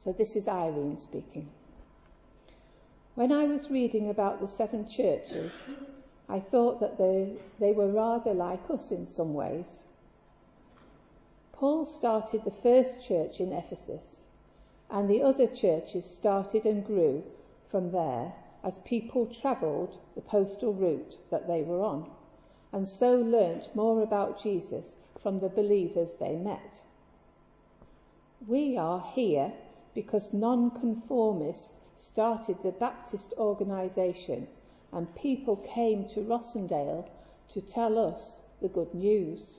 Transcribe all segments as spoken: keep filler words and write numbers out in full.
So this is Irene speaking. When I was reading about the seven churches, I thought that they, they were rather like us in some ways. Paul started the first church in Ephesus, and the other churches started and grew from there as people travelled the postal route that they were on, and so learnt more about Jesus from the believers they met. We are here because nonconformists started the Baptist organisation, and people came to Rossendale to tell us the good news.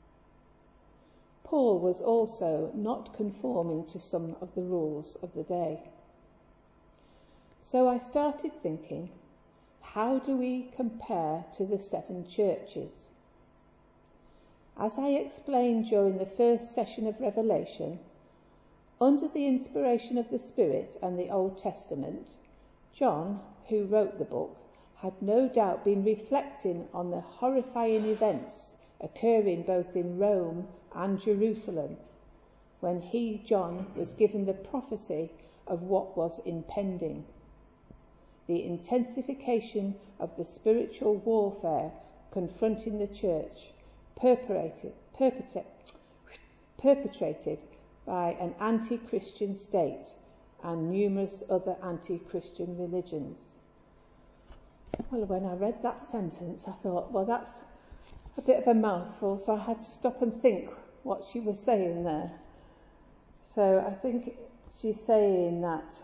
Paul was also not conforming to some of the rules of the day. So I started thinking, how do we compare to the seven churches? As I explained during the first session of Revelation, under the inspiration of the Spirit and the Old Testament, John, who wrote the book, had no doubt been reflecting on the horrifying events occurring both in Rome and Jerusalem, when he, John, was given the prophecy of what was impending. The intensification of the spiritual warfare confronting the church, perpetrated, perpetrated, perpetrated by an anti-Christian state and numerous other anti-Christian religions. Well, when I read that sentence, I thought, well, that's a bit of a mouthful, so I had to stop and think what she was saying there. So I think she's saying that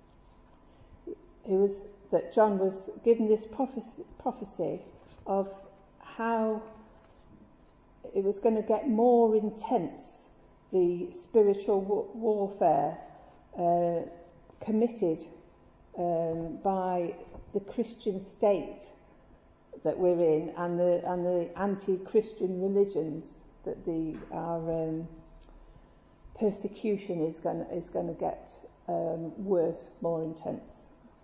it was that John was given this prophecy, prophecy of how it was going to get more intense, the spiritual w- warfare uh, committed um, by the Christian state that we're in, and the and the anti-Christian religions, that the our um, persecution is going is going to get um, worse, more intense.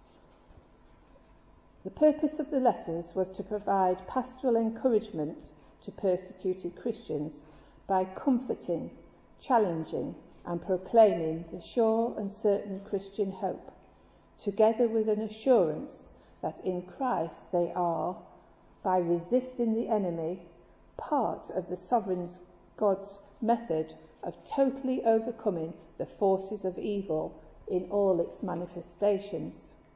The purpose of the letters was to provide pastoral encouragement to persecuted Christians by comforting, challenging, and proclaiming the sure and certain Christian hope, together with an assurance that in Christ they are, by resisting the enemy, part of the sovereign God's method of totally overcoming the forces of evil in all its manifestations.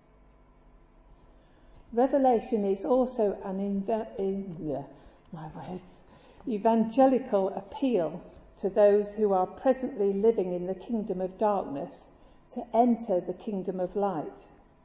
Revelation is also an inve- in, yeah, my words, evangelical appeal to those who are presently living in the kingdom of darkness to enter the kingdom of light.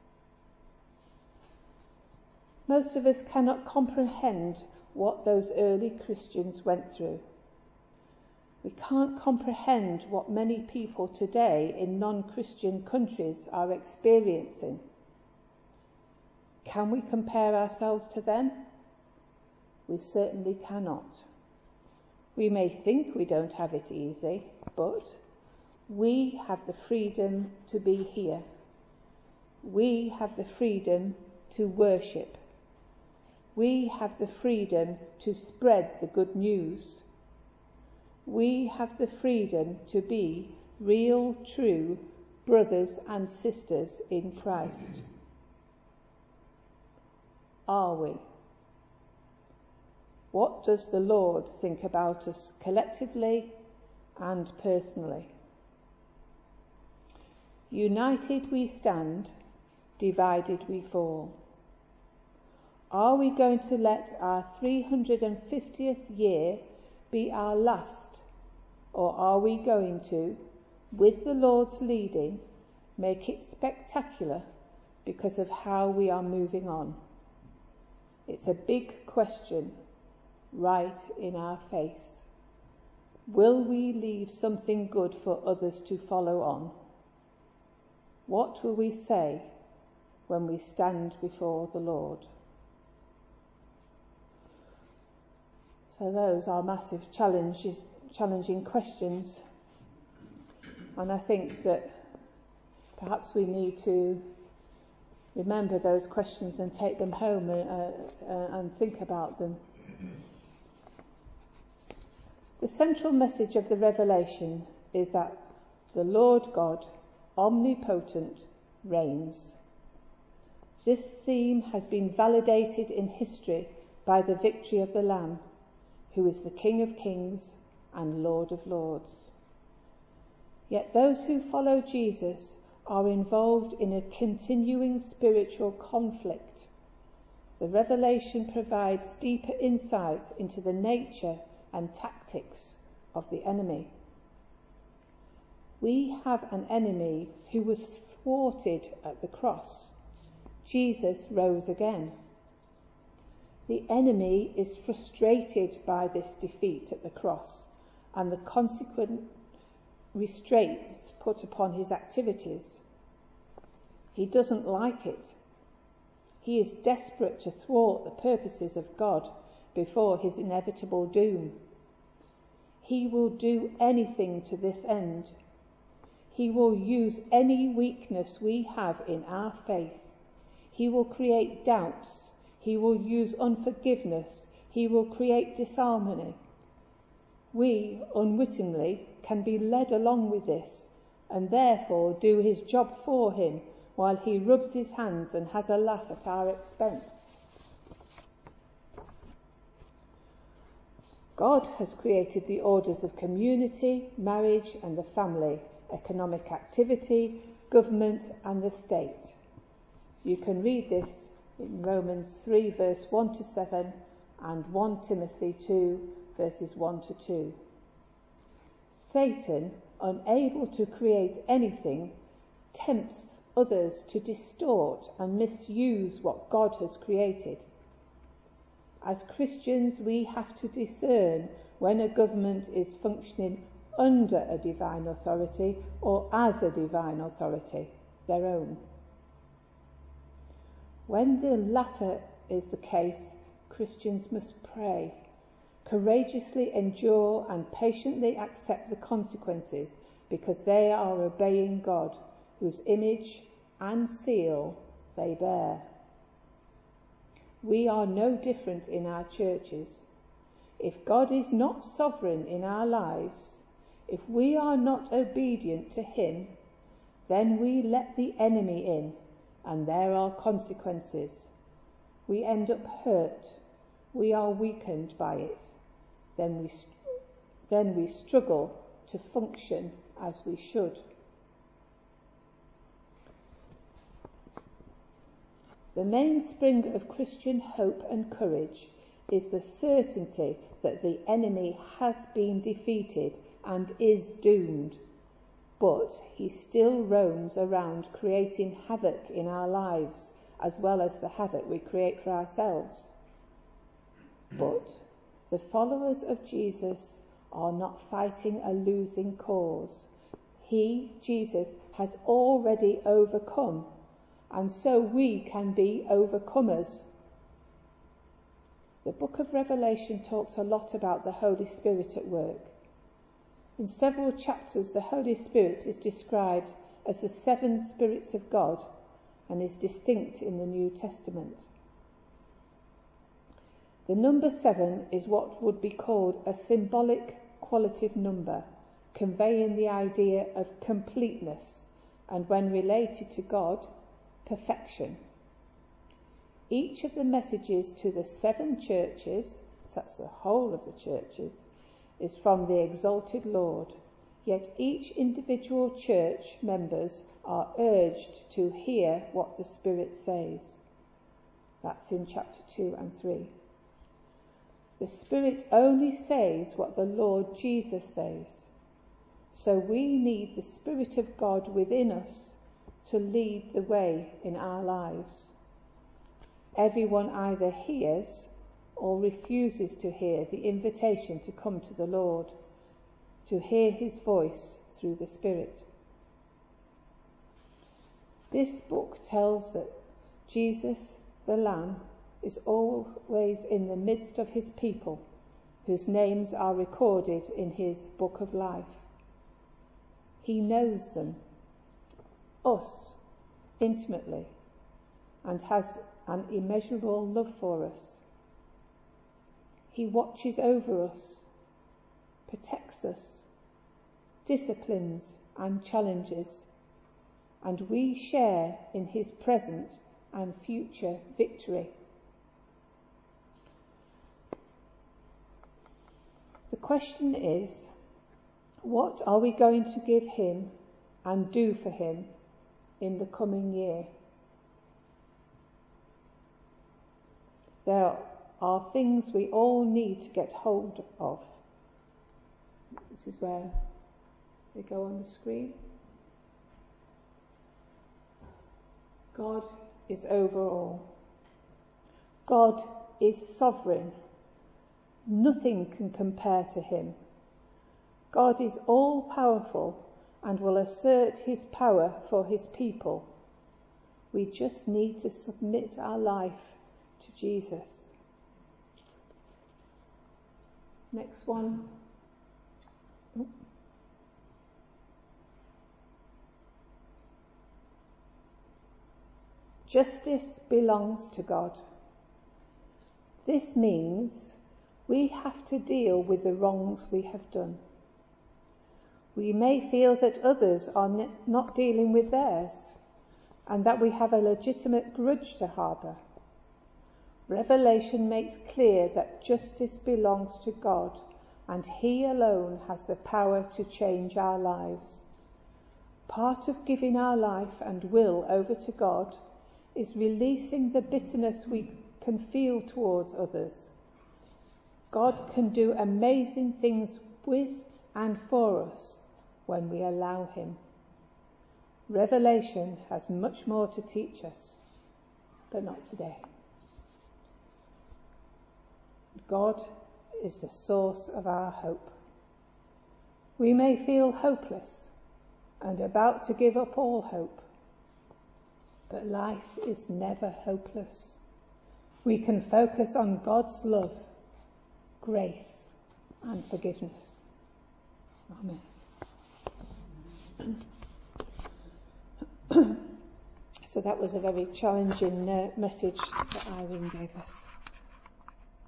Most of us cannot comprehend what those early Christians went through. We can't comprehend what many people today in non-Christian countries are experiencing. Can we compare ourselves to them? We certainly cannot. We may think we don't have it easy, but we have the freedom to be here. We have the freedom to worship. We have the freedom to spread the good news. We have the freedom to be real, true brothers and sisters in Christ. Are we? What does the Lord think about us collectively and personally? United we stand, divided we fall. Are we going to let our three hundred fiftieth year be our last, or are we going to, with the Lord's leading, make it spectacular because of how we are moving on? It's a big question right in our face. Will we leave something good for others to follow on? What will we say when we stand before the Lord? So those are massive challenges, challenging questions. And I think that perhaps we need to remember those questions and take them home and, uh, uh, and think about them. The central message of the Revelation is that the Lord God omnipotent, reigns. This theme has been validated in history by the victory of the Lamb, who is the King of Kings and Lord of Lords. Yet those who follow Jesus are involved in a continuing spiritual conflict. The revelation provides deeper insight into the nature and tactics of the enemy. We have an enemy who was thwarted at the cross. Jesus rose again. The enemy is frustrated by this defeat at the cross and the consequent restraints put upon his activities. He doesn't like it. He is desperate to thwart the purposes of God before his inevitable doom. He will do anything to this end. He will use any weakness we have in our faith. He will create doubts. He will use unforgiveness. He will create disharmony. We, unwittingly, can be led along with this and therefore do his job for him while he rubs his hands and has a laugh at our expense. God has created the orders of community, marriage and the family, economic activity, government and the state. You can read this in Romans three verse one to seven and First Timothy two verses one to two. Satan, unable to create anything, tempts others to distort and misuse what God has created. As Christians, we have to discern when a government is functioning under a divine authority or as a divine authority, their own. When the latter is the case, Christians must pray, courageously endure and patiently accept the consequences because they are obeying God, whose image and seal they bear. We are no different in our churches. If God is not sovereign in our lives, if we are not obedient to him, then we let the enemy in, and there are consequences. We end up hurt. We are weakened by it. Then we, then we struggle to function as we should. The mainspring of Christian hope and courage is the certainty that the enemy has been defeated and is doomed, but he still roams around creating havoc in our lives as well as the havoc we create for ourselves. But the followers of Jesus are not fighting a losing cause. He, Jesus, has already overcome, and so we can be overcomers. The book of Revelation talks a lot about the Holy Spirit at work. In several chapters, the Holy Spirit is described as the seven spirits of God and is distinct in the New Testament. The number seven is what would be called a symbolic qualitative number, conveying the idea of completeness and, when related to God, perfection. Each of the messages to the seven churches, that's the whole of the churches, is from the exalted Lord, yet each individual church members are urged to hear what the Spirit says. That's in chapter two and three. The Spirit only says what the Lord Jesus says, so we need the Spirit of God within us to lead the way in our lives. Everyone either hears or refuses to hear the invitation to come to the Lord, to hear his voice through the Spirit. This book tells that Jesus, the Lamb, is always in the midst of his people, whose names are recorded in his book of life. He knows them, us, intimately, and has an immeasurable love for us. He watches over us, protects us, disciplines and challenges, and we share in his present and future victory. The question is, what are we going to give him and do for him in the coming year? There are things we all need to get hold of. This is where they go on the screen. God is over all. God is sovereign. Nothing can compare to him. God is all-powerful and will assert his power for his people. We just need to submit our life to Jesus. Next one. Justice belongs to God. This means we have to deal with the wrongs we have done. We may feel that others are ne- not dealing with theirs, and that we have a legitimate grudge to harbour. Revelation makes clear that justice belongs to God, and he alone has the power to change our lives. Part of giving our life and will over to God is releasing the bitterness we can feel towards others. God can do amazing things with and for us when we allow him. Revelation has much more to teach us, but not today. God is the source of our hope. We may feel hopeless and about to give up all hope, but life is never hopeless. We can focus on God's love, grace, and forgiveness. Amen. So that was a very challenging uh, message that Irene gave us.